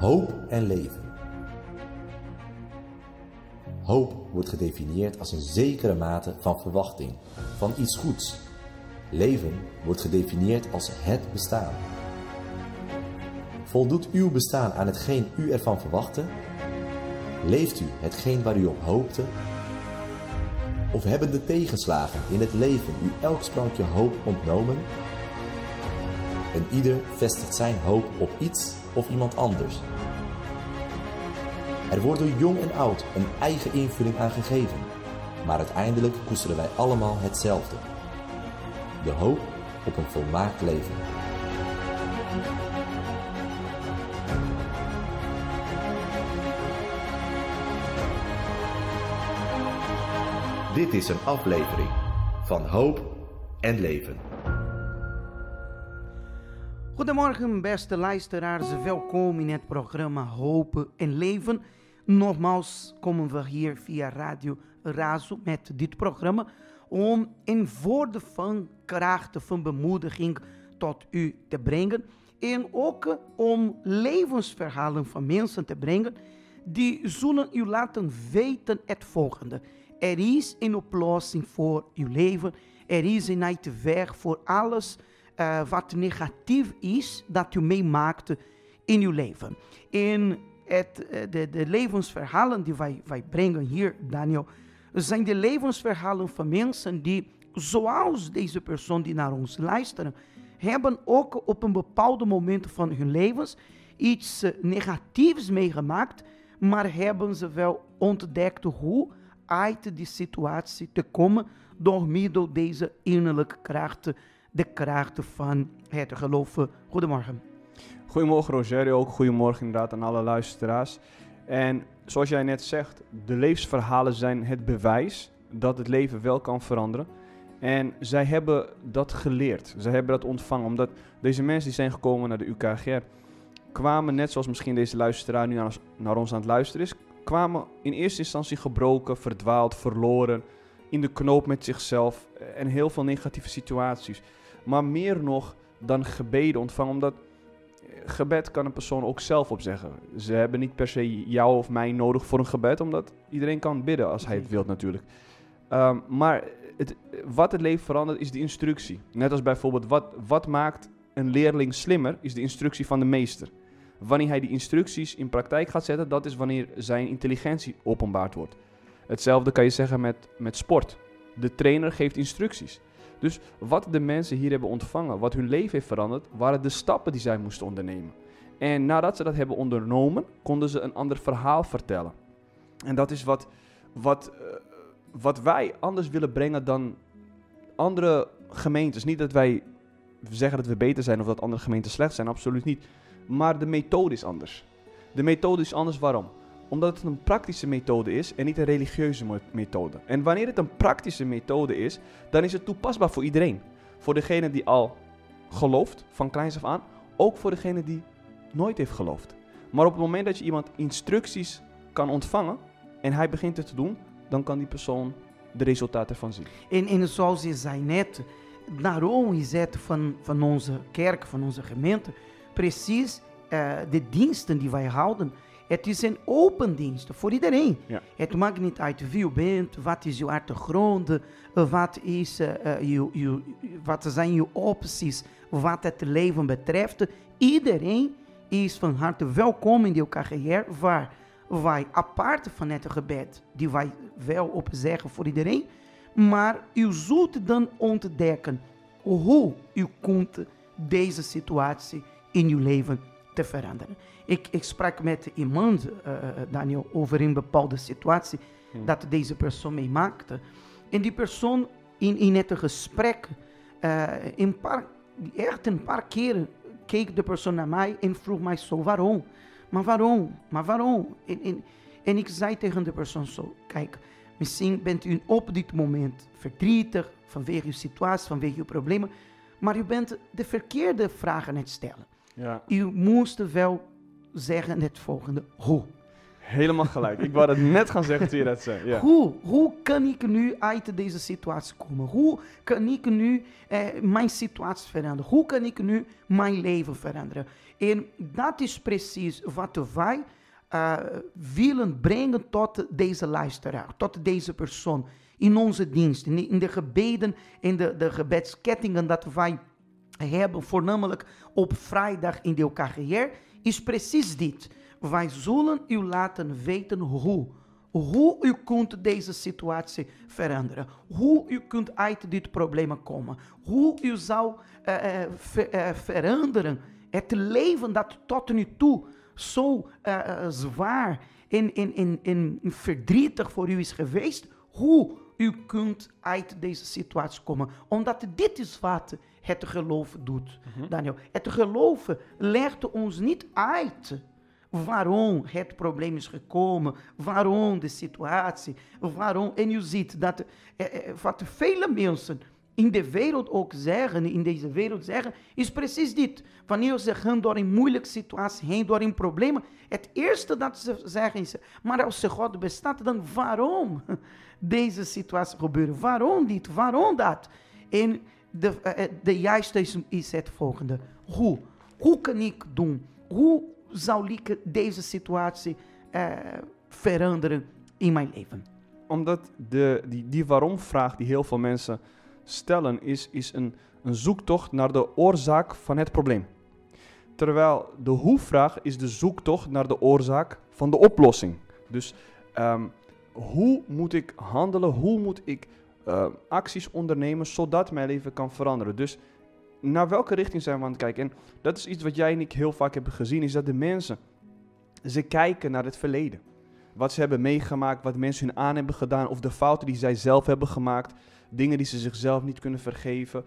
Hoop en leven. Hoop wordt gedefinieerd als een zekere mate van verwachting, van iets goeds. Leven wordt gedefinieerd als het bestaan. Voldoet uw bestaan aan hetgeen u ervan verwachtte? Leeft u hetgeen waar u op hoopte? Of hebben de tegenslagen in het leven u elk sprankje hoop ontnomen? En ieder vestigt zijn hoop op iets of iemand anders. Er wordt door jong en oud een eigen invulling aan gegeven, maar uiteindelijk koesteren wij allemaal hetzelfde. De hoop op een volmaakt leven. Dit is een aflevering van Hoop en Leven. Goedemorgen beste luisteraars, welkom in het programma Hoop en Leven. Nogmaals komen we hier via Radio Razo met dit programma om een woorden van kracht, van bemoediging tot u te brengen. En ook om levensverhalen van mensen te brengen die zullen u laten weten het volgende. Er is een oplossing voor uw leven. Er is een uitweg voor alles wat negatief is dat u meemaakt in uw leven. En de levensverhalen die wij brengen hier, Daniel, zijn de levensverhalen van mensen die, zoals deze persoon die naar ons luisteren, hebben ook op een bepaald moment van hun levens iets negatiefs meegemaakt, maar hebben ze wel ontdekt hoe uit die situatie te komen door middel deze innerlijke kracht, de kracht van het geloof. Goedemorgen. Goedemorgen Rogerio, ook goedemorgen inderdaad aan alle luisteraars. En zoals jij net zegt, de levensverhalen zijn het bewijs dat het leven wel kan veranderen. En zij hebben dat geleerd, zij hebben dat ontvangen, omdat deze mensen die zijn gekomen naar de UKGR, kwamen net zoals misschien deze luisteraar nu naar ons aan het luisteren is, kwamen in eerste instantie gebroken, verdwaald, verloren, in de knoop met zichzelf en heel veel negatieve situaties. Maar meer nog dan gebeden ontvangen, omdat gebed kan een persoon ook zelf opzeggen. Ze hebben niet per se jou of mij nodig voor een gebed, omdat iedereen kan bidden als hij het wil natuurlijk. Maar wat het leven verandert is de instructie. Net als bijvoorbeeld wat maakt een leerling slimmer is de instructie van de meester. Wanneer hij die instructies in praktijk gaat zetten, dat is wanneer zijn intelligentie openbaard wordt. Hetzelfde kan je zeggen met sport. De trainer geeft instructies. Dus wat de mensen hier hebben ontvangen, wat hun leven heeft veranderd, waren de stappen die zij moesten ondernemen. En nadat ze dat hebben ondernomen, konden ze een ander verhaal vertellen. En dat is wat wij anders willen brengen dan andere gemeentes. Niet dat wij zeggen dat we beter zijn of dat andere gemeenten slecht zijn, absoluut niet. Maar de methode is anders. De methode is anders, waarom? Omdat het een praktische methode is en niet een religieuze methode. En wanneer het een praktische methode is, dan is het toepasbaar voor iedereen. Voor degene die al gelooft, van kleins af aan, ook voor degene die nooit heeft geloofd. Maar op het moment dat je iemand instructies kan ontvangen en hij begint het te doen, dan kan die persoon de resultaten ervan zien. En zoals je zei net, daarom is het van onze kerk, van onze gemeente, precies de diensten die wij houden. Het is een open dienst voor iedereen. Ja. Het maakt niet uit wie u bent, wat is uw achtergrond, wat zijn uw opties, wat het leven betreft. Iedereen is van harte welkom in de UKGR, waar wij apart van het gebed, die wij wel opzeggen voor iedereen, maar u zult dan ontdekken hoe u kunt deze situatie in uw leven te veranderen. Ik sprak met iemand, Daniel, over een bepaalde situatie dat deze persoon meemaakte. En die persoon in het gesprek, een paar keren keek de persoon naar mij en vroeg mij zo, waarom? Maar waarom? En ik zei tegen de persoon zo, kijk, misschien bent u op dit moment verdrietig vanwege uw situatie, vanwege uw problemen, maar u bent de verkeerde vragen aan het stellen. Ja. U moest wel zeggen het volgende, hoe? Helemaal gelijk. Ik wou het net gaan zeggen toen je dat zei. Ja. Hoe kan ik nu uit deze situatie komen? Hoe kan ik nu mijn situatie veranderen? Hoe kan ik nu mijn leven veranderen? En dat is precies wat wij willen brengen tot deze luisteraar, tot deze persoon. In onze dienst, in de gebeden, in de gebedskettingen dat wij hebben, voornamelijk op vrijdag in de KGR, is precies dit. Wij zullen u laten weten hoe u kunt deze situatie veranderen. Hoe u kunt uit dit probleem komen. Hoe u zou veranderen. Het leven dat tot nu toe zo zwaar en verdrietig voor u is geweest. Hoe u kunt uit deze situatie komen. Omdat dit is wat het geloof doet, Daniel. Het geloof legt ons niet uit waarom het probleem is gekomen, waarom de situatie, waarom. En u ziet dat wat vele mensen in de wereld ook zeggen, in deze wereld zeggen, is precies dit. Wanneer ze gaan door een moeilijke situatie heen, door een probleem, het eerste dat ze zeggen is, maar als God bestaat, dan waarom deze situatie gebeurt? Waarom dit? Waarom dat? En de juiste is het volgende. Hoe kan ik doen? Hoe zou ik deze situatie veranderen in mijn leven? Omdat die waarom-vraag die heel veel mensen stellen is een zoektocht naar de oorzaak van het probleem. Terwijl de hoe-vraag is de zoektocht naar de oorzaak van de oplossing. Dus hoe moet ik handelen? Hoe moet ik acties ondernemen zodat mijn leven kan veranderen? Dus naar welke richting zijn we aan het kijken? En dat is iets wat jij en ik heel vaak hebben gezien, is dat de mensen, ze kijken naar het verleden. Wat ze hebben meegemaakt, wat mensen hun aan hebben gedaan, of de fouten die zij zelf hebben gemaakt, dingen die ze zichzelf niet kunnen vergeven.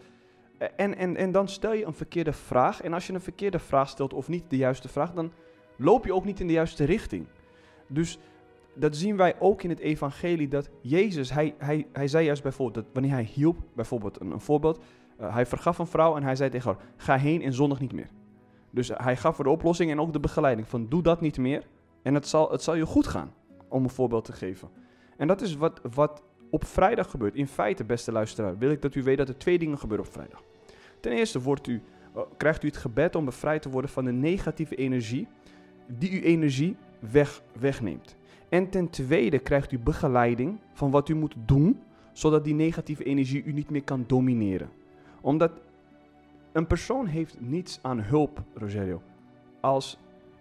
En dan stel je een verkeerde vraag. En als je een verkeerde vraag stelt of niet de juiste vraag, dan loop je ook niet in de juiste richting. Dus dat zien wij ook in het evangelie, dat Jezus, hij zei juist bijvoorbeeld, dat wanneer hij hielp, bijvoorbeeld een voorbeeld, hij vergaf een vrouw en hij zei tegen haar, ga heen en zondig niet meer. Dus hij gaf voor de oplossing en ook de begeleiding van doe dat niet meer en het zal je goed gaan, om een voorbeeld te geven. En dat is wat op vrijdag gebeurt. In feite, beste luisteraar, wil ik dat u weet dat er 2 dingen gebeuren op vrijdag. Ten eerste krijgt u het gebed om bevrijd te worden van de negatieve energie die uw energie wegneemt. En ten tweede krijgt u begeleiding van wat u moet doen, zodat die negatieve energie u niet meer kan domineren. Omdat een persoon heeft niets aan hulp, Rogerio, als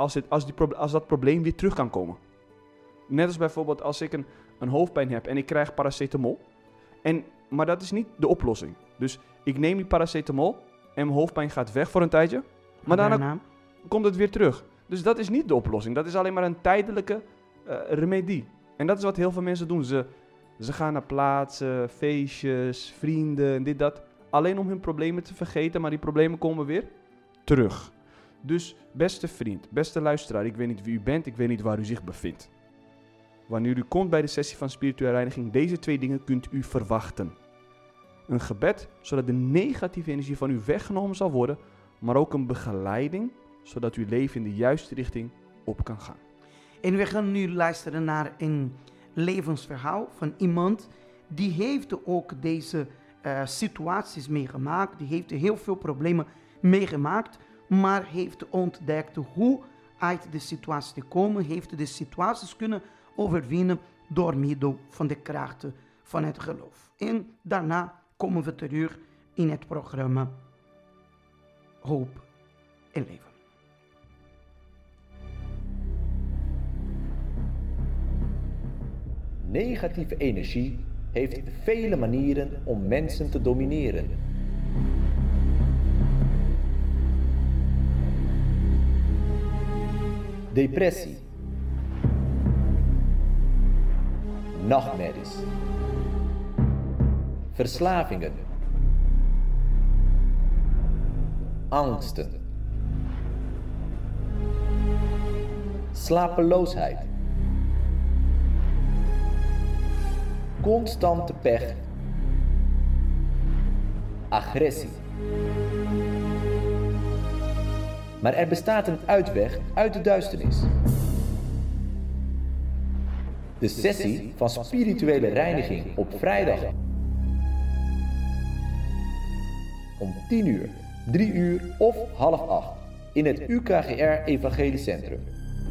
dat probleem weer terug kan komen. Net als bijvoorbeeld als ik een hoofdpijn heb en ik krijg paracetamol. Maar dat is niet de oplossing. Dus ik neem die paracetamol en mijn hoofdpijn gaat weg voor een tijdje. Maar daarna komt het weer terug. Dus dat is niet de oplossing. Dat is alleen maar een tijdelijke remedie. En dat is wat heel veel mensen doen. Ze gaan naar plaatsen, feestjes, vrienden, dit, dat. Alleen om hun problemen te vergeten, maar die problemen komen weer terug. Dus beste vriend, beste luisteraar, ik weet niet wie u bent, ik weet niet waar u zich bevindt. Wanneer u komt bij de sessie van spirituele reiniging, deze 2 dingen kunt u verwachten. Een gebed, zodat de negatieve energie van u weggenomen zal worden, maar ook een begeleiding, zodat uw leven in de juiste richting op kan gaan. En we gaan nu luisteren naar een levensverhaal van iemand die heeft ook deze situaties meegemaakt. Die heeft heel veel problemen meegemaakt, maar heeft ontdekt hoe uit de situatie te komen, heeft de situaties kunnen overwinnen door middel van de krachten van het geloof. En daarna komen we terug in het programma Hoop en Leven. Negatieve energie heeft vele manieren om mensen te domineren. Depressie, nachtmerries, verslavingen, angsten, slapeloosheid, constante pech, agressie. Maar er bestaat een uitweg uit de duisternis. De sessie van spirituele reiniging op vrijdag. Om 10 uur, 3 uur of 7:30 in het UKGR Evangelisch Centrum.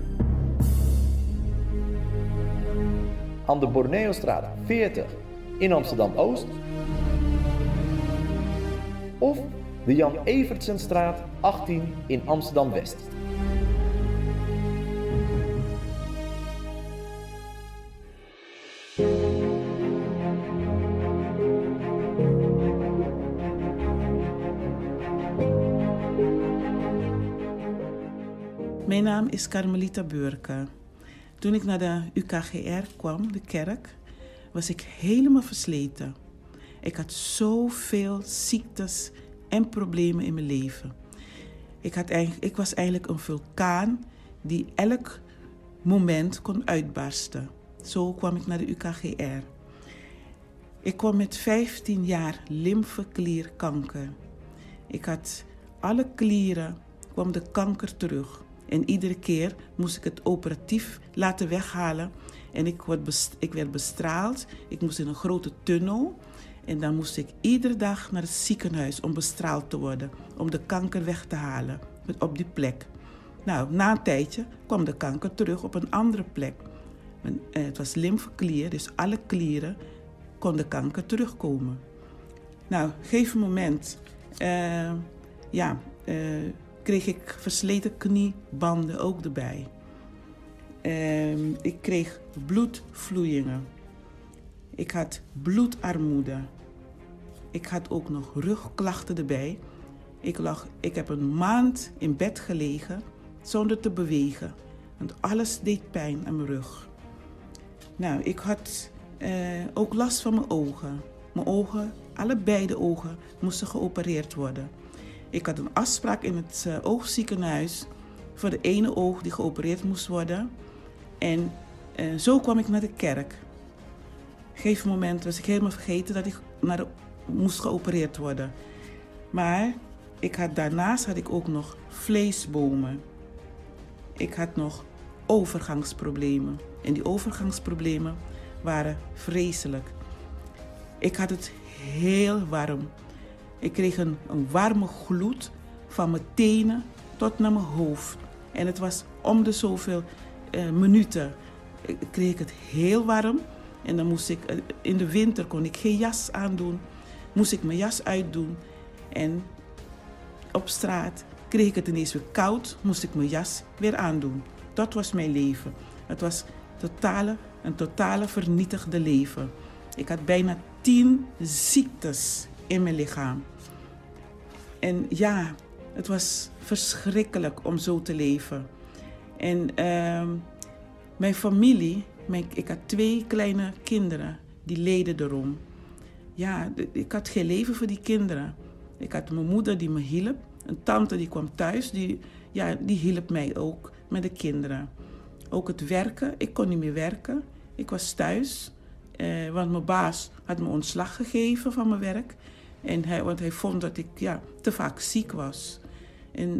Aan de Borneostraat 40 in Amsterdam-Oost. Of de Jan Evertsenstraat 18 in Amsterdam-West. Mijn naam is Carmelita Beurke. Toen ik naar de UKGR kwam, de kerk, was ik helemaal versleten. Ik had zoveel ziektes en problemen in mijn leven. Ik was eigenlijk een vulkaan die elk moment kon uitbarsten. Zo kwam ik naar de UKGR. Ik kwam met 15 jaar lymfeklierkanker. Ik had alle klieren, kwam de kanker terug. En iedere keer moest ik het operatief laten weghalen. En ik werd bestraald. Ik moest in een grote tunnel. En dan moest ik iedere dag naar het ziekenhuis om bestraald te worden. Om de kanker weg te halen op die plek. Nou, na een tijdje kwam de kanker terug op een andere plek. Het was lymfeklier, dus alle klieren kon de kanker terugkomen. Nou, op een gegeven moment kreeg ik versleten kniebanden ook erbij. Ik kreeg bloedvloeien. Ik had bloedarmoede. Ik had ook nog rugklachten erbij. Ik heb een maand in bed gelegen zonder te bewegen. Want alles deed pijn aan mijn rug. Nou, ik had ook last van mijn ogen. Mijn ogen, allebei de ogen, moesten geopereerd worden. Ik had een afspraak in het oogziekenhuis voor de ene oog die geopereerd moest worden. En zo kwam ik naar de kerk. Op een gegeven moment was ik helemaal vergeten dat ik moest geopereerd worden. Maar daarnaast had ik ook nog vleesbomen. Ik had nog overgangsproblemen. En die overgangsproblemen waren vreselijk. Ik had het heel warm. Ik kreeg een warme gloed van mijn tenen tot naar mijn hoofd. En het was om de zoveel minuten kreeg ik het heel warm. En dan moest ik, in de winter kon ik geen jas aandoen. Moest ik mijn jas uitdoen. En op straat kreeg ik het ineens weer koud. Moest ik mijn jas weer aandoen. Dat was mijn leven. Het was een totale vernietigde leven. Ik had bijna 10 ziektes in mijn lichaam. En ja, het was verschrikkelijk om zo te leven. En mijn familie, ik had 2 kleine kinderen, die leden erom. Ja, ik had geen leven voor die kinderen. Ik had mijn moeder die me hielp. Een tante die kwam thuis, die hielp mij ook met de kinderen. Ook het werken, ik kon niet meer werken. Ik was thuis, want mijn baas had me ontslag gegeven van mijn werk. Want hij vond dat ik te vaak ziek was. En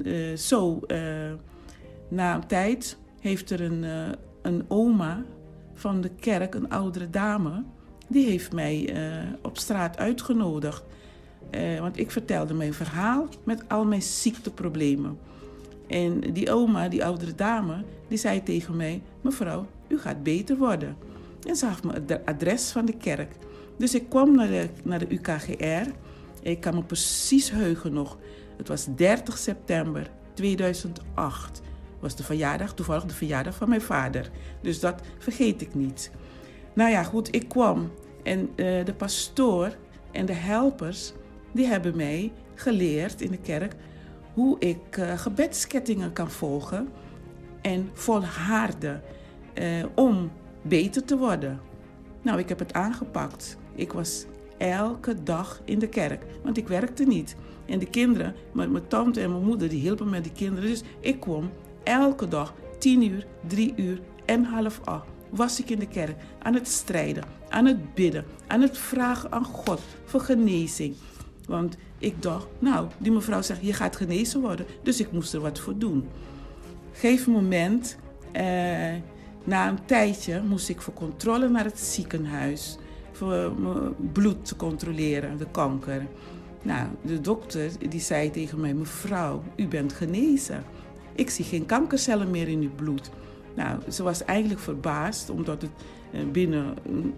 na een tijd heeft er een oma van de kerk, een oudere dame, die heeft mij op straat uitgenodigd. Want ik vertelde mijn verhaal met al mijn ziekteproblemen. En die oma, die oudere dame, die zei tegen mij: mevrouw, u gaat beter worden. En ze gaf me het adres van de kerk. Dus ik kwam naar de UKGR. Ik kan me precies heugen nog. Het was 30 september 2008. Was toevallig de verjaardag van mijn vader. Dus dat vergeet ik niet. Nou ja, goed, ik kwam. En de pastoor en de helpers, die hebben mij geleerd in de kerk hoe ik gebedskettingen kan volgen en volharden om beter te worden. Nou, ik heb het aangepakt. Ik was elke dag in de kerk, want ik werkte niet. En de kinderen, mijn tante en mijn moeder, die hielpen met die kinderen. Dus ik kwam elke dag 10 uur, 3 uur en 7:30 was ik in de kerk aan het strijden, aan het bidden, aan het vragen aan God voor genezing. Want ik dacht, die mevrouw zegt, je gaat genezen worden, dus ik moest er wat voor doen. Op een gegeven moment Na een tijdje moest ik voor controle naar het ziekenhuis. Voor mijn bloed te controleren, de kanker. Nou, de dokter die zei tegen mij, mevrouw, u bent genezen. Ik zie geen kankercellen meer in uw bloed. Nou, ze was eigenlijk verbaasd, omdat het binnen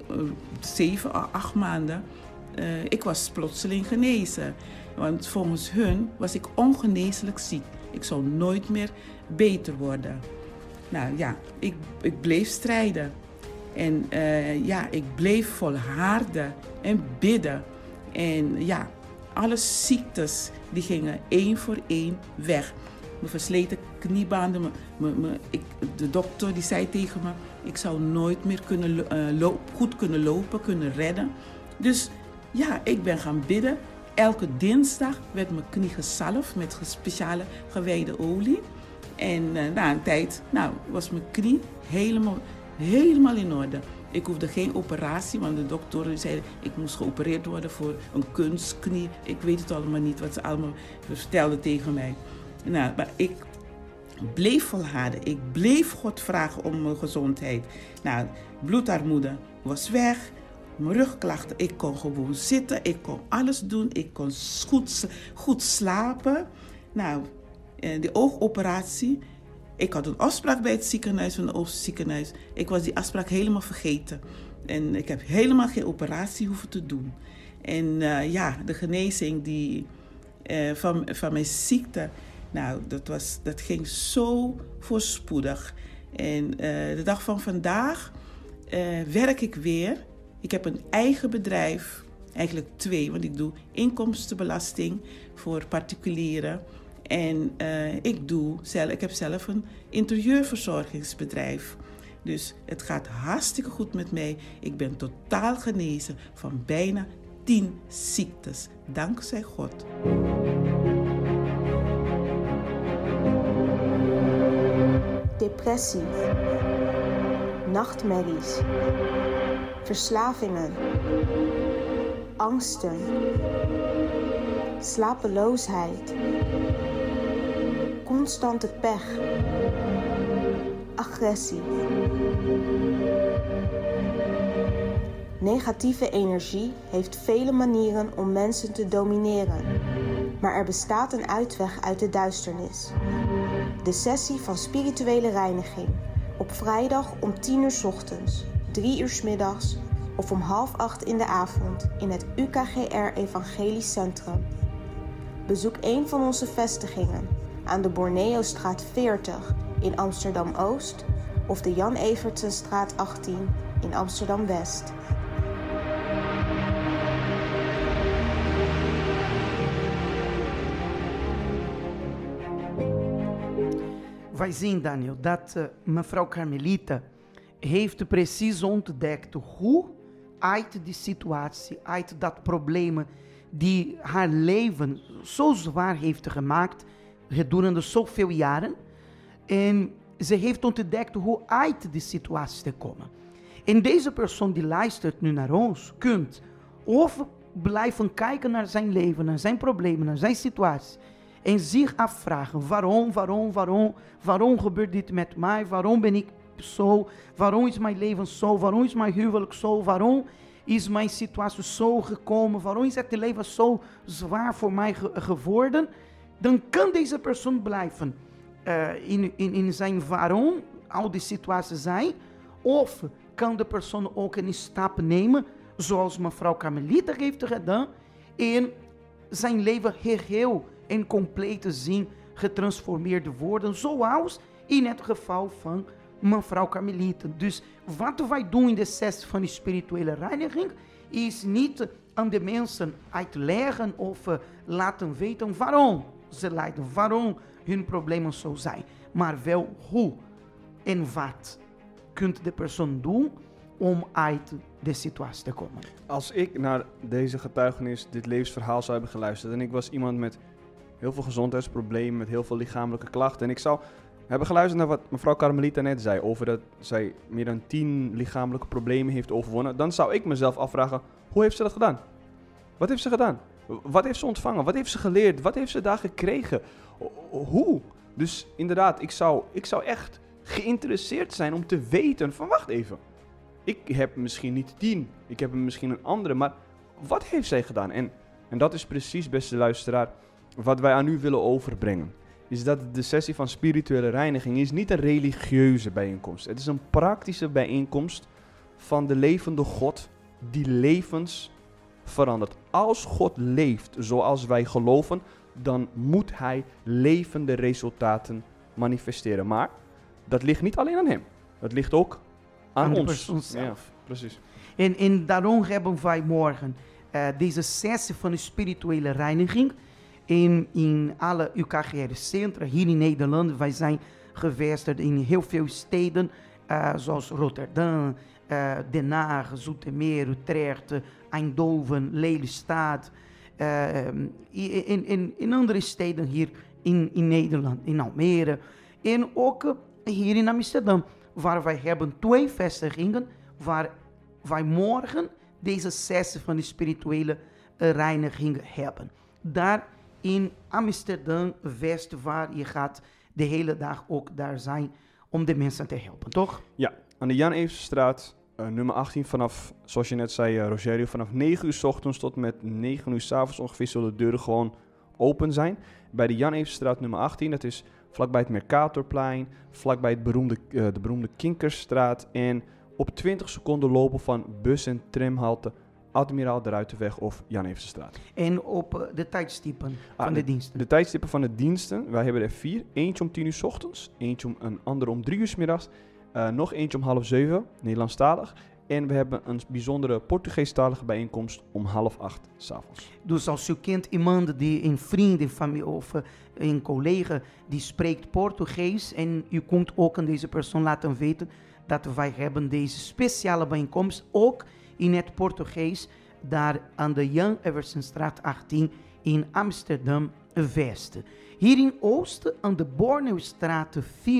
7 à 8 maanden... ik was plotseling genezen. Want volgens hun was ik ongeneeslijk ziek. Ik zou nooit meer beter worden. Nou ja, ik bleef strijden. En ik bleef volharden en bidden. En ja, alle ziektes die gingen 1 voor 1 weg. Mijn versleten kniebanden, de dokter die zei tegen me, ik zou nooit meer goed kunnen lopen, kunnen redden. Dus ja, ik ben gaan bidden. Elke dinsdag werd mijn knie gezalfd met speciale gewijde olie. En na een tijd was mijn knie helemaal in orde. Ik hoefde geen operatie, want de dokter zei ik moest geopereerd worden voor een kunstknie. Ik weet het allemaal niet wat ze allemaal vertelden tegen mij. Nou, maar ik bleef volharden. Ik bleef God vragen om mijn gezondheid. Nou, bloedarmoede was weg. Mijn rugklachten, ik kon gewoon zitten. Ik kon alles doen. Ik kon goed slapen. Nou, de oogoperatie. Ik had een afspraak bij het ziekenhuis, van het Oostziekenhuis. Ik was die afspraak helemaal vergeten. En ik heb helemaal geen operatie hoeven te doen. En de genezing van mijn ziekte, nou, dat ging zo voorspoedig. En de dag van vandaag werk ik weer. Ik heb een eigen bedrijf, eigenlijk 2, want ik doe inkomstenbelasting voor particulieren. En ik heb zelf een interieurverzorgingsbedrijf. Dus het gaat hartstikke goed met mij. Ik ben totaal genezen van bijna 10 ziektes. Dankzij God. Depressie, nachtmerries, verslavingen, angsten, slapeloosheid, constante pech, agressie. Negatieve energie heeft vele manieren om mensen te domineren, maar er bestaat een uitweg uit de duisternis. De sessie van spirituele reiniging op vrijdag om 10 uur 's ochtends, 3 uur 's middags of om 7:30 in de avond in het UKGR Evangelisch Centrum. Bezoek een van onze vestigingen aan de Borneostraat 40 in Amsterdam-Oost of de Jan Evertsenstraat 18 in Amsterdam-West. Wij zien, Daniel, dat mevrouw Carmelita heeft precies ontdekt hoe uit die situatie, uit dat probleem die haar leven zo zwaar heeft gemaakt gedurende zoveel jaren. En ze heeft ontdekt hoe uit die situatie te komen. En deze persoon die luistert nu naar ons, kunt of blijven kijken naar zijn leven, naar zijn problemen, naar zijn situatie. En zich afvragen, waarom gebeurt dit met mij? Waarom ben ik zo? Waarom is mijn leven zo? Waarom is mijn huwelijk zo? Waarom is mijn situatie zo gekomen? Waarom is het leven zo zwaar voor mij geworden? Dan kan deze persoon blijven in zijn waarom al die situaties zijn. Of kan de persoon ook een stap nemen, zoals mevrouw Carmelita heeft gedaan, in zijn leven geheel en complete zin getransformeerd worden, zoals in het geval van mevrouw Carmelita. Dus wat wij doen in de sessie van de spirituele reiniging, is niet aan de mensen uitleggen of laten weten waarom ze lijden, waarom hun problemen zo zijn, maar wel hoe en wat kunt de persoon doen om uit de situatie te komen. Als ik naar deze getuigenis, dit levensverhaal zou hebben geluisterd en ik was iemand met heel veel gezondheidsproblemen, met heel veel lichamelijke klachten en ik zou hebben geluisterd naar wat mevrouw Carmelita net zei over dat zij meer dan 10 lichamelijke problemen heeft overwonnen, dan zou ik mezelf afvragen, hoe heeft ze dat gedaan? Wat heeft ze gedaan? Wat heeft ze ontvangen? Wat heeft ze geleerd? Wat heeft ze daar gekregen? Hoe? Dus inderdaad, ik zou echt geïnteresseerd zijn om te weten van wacht even. Ik heb misschien niet 10, ik heb misschien een andere, maar wat heeft zij gedaan? En dat is precies, beste luisteraar, wat wij aan u willen overbrengen. Is dat de sessie van spirituele reiniging is niet een religieuze bijeenkomst. Het is een praktische bijeenkomst van de levende God die levens verandert. Als God leeft zoals wij geloven, dan moet hij levende resultaten manifesteren. Maar dat ligt niet alleen aan hem. Dat ligt ook aan de ons. persoon zelf. Ja, precies. En daarom hebben wij morgen deze sessie van de spirituele reiniging in alle UKGR-centra hier in Nederland. Wij zijn gevestigd in heel veel steden, zoals Rotterdam, Den Haag, Zoetermeer, Utrecht, Eindhoven, Lelystad. In andere steden hier in Nederland, in Almere. En ook hier in Amsterdam, waar wij hebben 2 vestigingen, waar wij morgen deze sessie van de spirituele reiniging hebben. Daar in Amsterdam West, waar je gaat de hele dag ook daar zijn om de mensen te helpen, toch? Ja, aan de Jan Evenstraat, nummer 18, vanaf, zoals je net zei, Rogerio, vanaf 9 uur 's ochtends tot met 9 uur 's avonds ongeveer zullen de deuren gewoon open zijn. Bij de Jan Evenstraat nummer 18, dat is vlakbij het Mercatorplein, vlakbij het de beroemde Kinkersstraat en op 20 seconden lopen van bus- en tramhalte Admiraal de Ruitenweg of Jan Evenstraat. En op de tijdstippen van de diensten. De tijdstippen van de diensten, wij hebben er 4. Eentje om 10 uur 's ochtends, eentje om een andere om 3 uur 's middags, nog eentje om 6:30, Nederlandstalig. En we hebben een bijzondere Portugeestalige bijeenkomst om 7:30 's avonds. Dus als u kent iemand die een vriend, een familie of een collega die spreekt Portugees en u kunt ook aan deze persoon laten weten dat wij hebben deze speciale bijeenkomst ook in het Portugees daar aan de Jan Eversenstraat 18 in Amsterdam West. Hier in Oosten aan de Borneuwstraat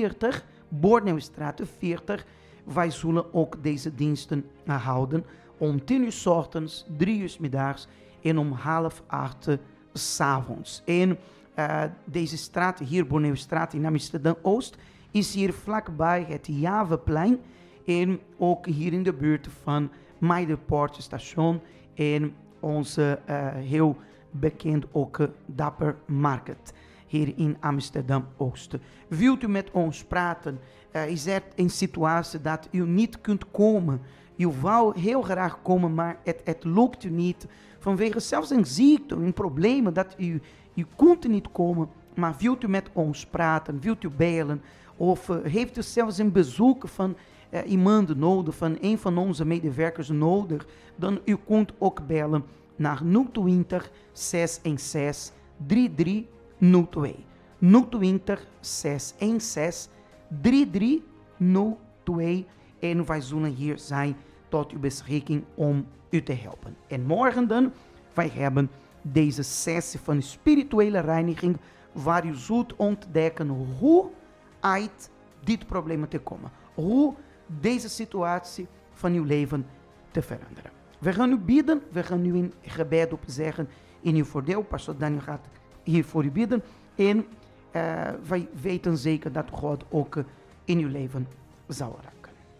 40, wij zullen ook deze diensten houden om 10 uur 's ochtends, 3 uur 's middags en om 7:30 's avonds. En deze straat hier, Borneuwstraat in Amsterdam Oost, is hier vlakbij het Javaplein en ook hier in de buurt van Meiderpoortstation en onze heel bekend ook Dapper Market hier in Amsterdam Oost. Wilt u met ons praten? Is er een situatie dat u niet kunt komen? U wou heel graag komen, maar het lukt u niet. Vanwege zelfs een ziekte, een probleem dat u kunt niet komen. Maar wilt u met ons praten? Wilt u bellen? Of heeft u zelfs een bezoek van iemand nodig, van een van onze medewerkers nodig? Dan u kunt ook bellen naar 020 616 3302. 020 616 3302 en wij zullen hier zijn tot uw beschikking om u te helpen. En morgen dan, wij hebben deze sessie van spirituele reiniging waar u zult ontdekken hoe uit dit probleem te komen. Hoe deze situatie van uw leven te veranderen. We gaan u bidden, we gaan u een gebed opzeggen in uw voordeel. Pastor Daniel gaat hier voor u bidden en wij weten zeker dat God ook in uw leven zal raken.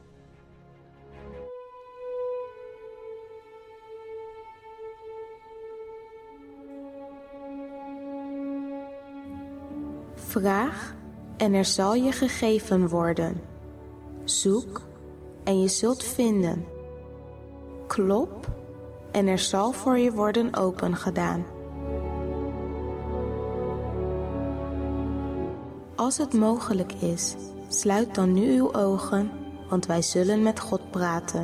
Vraag en er zal je gegeven worden. Zoek en je zult vinden. Klop en er zal voor je worden opengedaan. Als het mogelijk is, sluit dan nu uw ogen, want wij zullen met God praten.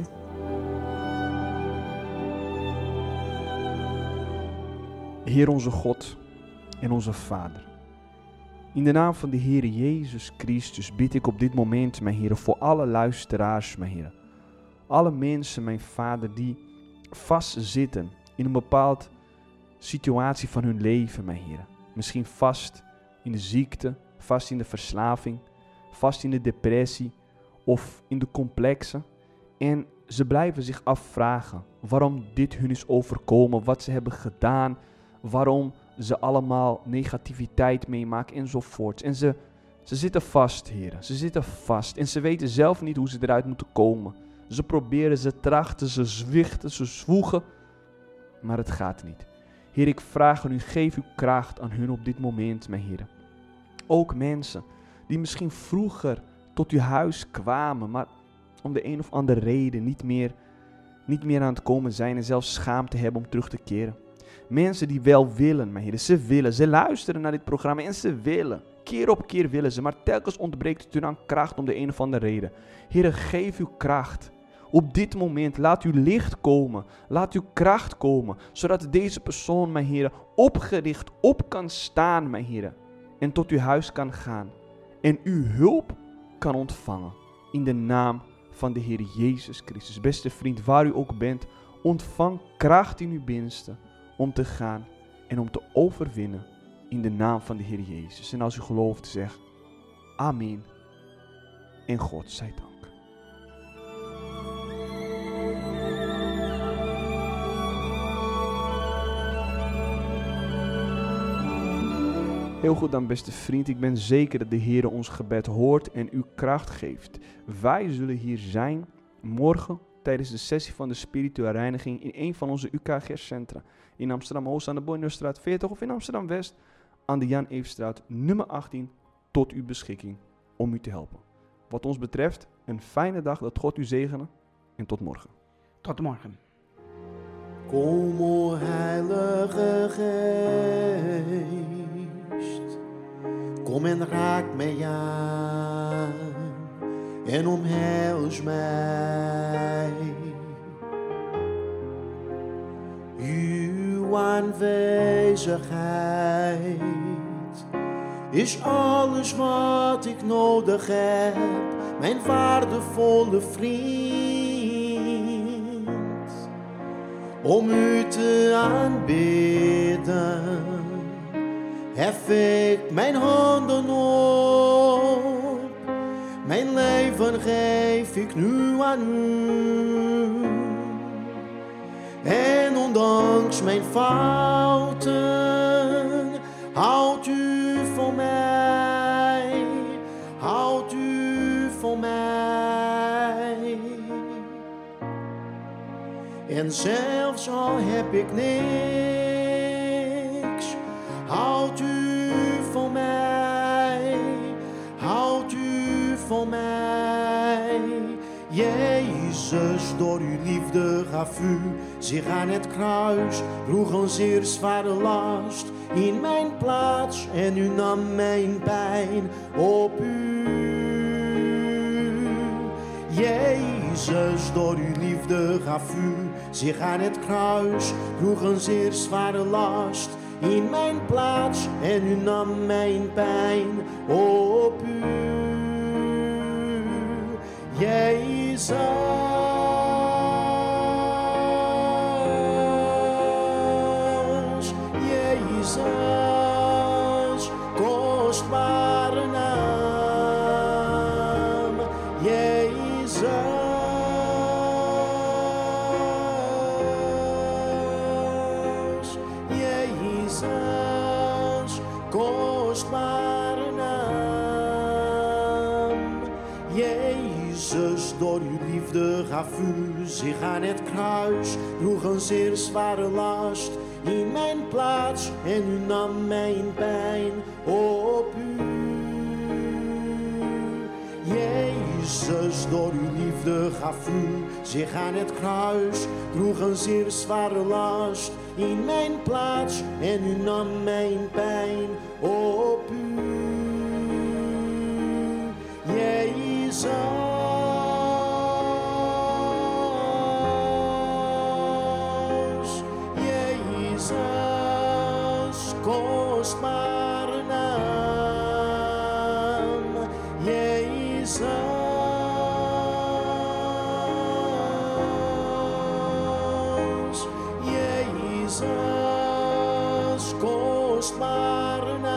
Heer onze God en onze Vader. In de naam van de Heer Jezus Christus bid ik op dit moment, mijn Heer, voor alle luisteraars, mijn Heer. Alle mensen, mijn Vader, die vastzitten in een bepaald situatie van hun leven, mijn Heer. Misschien vast in de ziekte, vast in de verslaving, vast in de depressie of in de complexe. En ze blijven zich afvragen waarom dit hun is overkomen, wat ze hebben gedaan, waarom ze allemaal negativiteit meemaken enzovoort. En ze Ze zitten vast, heren. Ze zitten vast. En ze weten zelf niet hoe ze eruit moeten komen. Ze proberen, ze trachten, ze zwichten, ze zwoegen. Maar het gaat niet. Heer, ik vraag aan u, geef uw kracht aan hun op dit moment, mijn heren. Ook mensen die misschien vroeger tot uw huis kwamen, maar om de een of andere reden niet meer aan het komen zijn en zelfs schaamte hebben om terug te keren. Mensen die wel willen, mijn heren, ze luisteren naar dit programma en ze willen. Keer op keer willen ze, maar telkens ontbreekt het hun aan kracht om de een of andere reden. Heere, geef uw kracht. Op dit moment, laat uw licht komen, laat uw kracht komen, zodat deze persoon, mijn heren, opgericht op kan staan, mijn heren, en tot uw huis kan gaan en uw hulp kan ontvangen. In de naam van de Heer Jezus Christus. Beste vriend, waar u ook bent, ontvang kracht in uw binnenste om te gaan en om te overwinnen in de naam van de Heer Jezus. En als u gelooft, zeg amen en God zij dank. Heel goed dan, beste vriend. Ik ben zeker dat de Heer ons gebed hoort en u kracht geeft. Wij zullen hier zijn morgen tijdens de sessie van de spirituele reiniging in een van onze UKG-centra. In Amsterdam-Oost aan de Boynerstraat 40 of in Amsterdam-West aan de Jan Eefstraat nummer 18 tot uw beschikking om u te helpen. Wat ons betreft, een fijne dag, dat God u zegene en tot morgen. Tot morgen. Kom, o Heilige Geest, kom en raak mij aan en omhels mij. Uw aanwezigheid is alles wat ik nodig heb, mijn waardevolle vriend, om u te aanbidden. Hef ik mijn handen op, mijn leven geef ik nu aan u. En ondanks mijn fouten, houdt u van mij, houdt u van mij. En zelfs al heb ik niks, houdt u van mij, houdt u van mij. Jezus, door uw liefde gaf u zich aan het kruis, droeg een zeer zware last in mijn plaats en u nam mijn pijn op u. Jezus, door uw liefde gaf u zich aan het kruis, droeg een zeer zware last in mijn plaats en u nam mijn pijn op u. Jezus, Jezus, kostbare naam, Jezus, Jezus, kostbare naam, Jezus, door uw liefde gaf u zich aan het kruis, droeg een zeer zware last in mijn plaats en u nam mijn pijn op u. Jezus, door uw liefde gaf u zich aan het kruis, droeg een zeer zware last in mijn plaats en u nam mijn pijn op u. Jezus, Jezus, kostbare naam, Jezus, Jezus, kostbare naam.